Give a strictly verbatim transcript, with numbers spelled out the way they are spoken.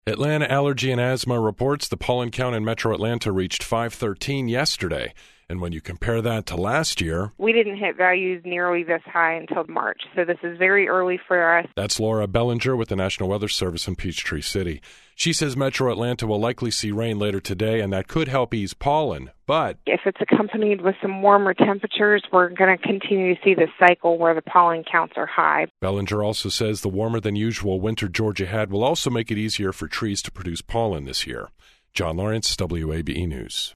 Atlanta Allergy and Asthma reports the pollen count in Metro Atlanta reached five thirteen yesterday. And when you compare that to last year, we didn't hit values nearly this high until March, so this is very early for us. That's Laura Bellinger with the National Weather Service in Peachtree City. She says Metro Atlanta will likely see rain later today, and that could help ease pollen. But if it's accompanied with some warmer temperatures, we're going to continue to see this cycle where the pollen counts are high. Bellinger also says the warmer than usual winter Georgia had will also make it easier for trees to produce pollen this year. John Lawrence, W A B E News.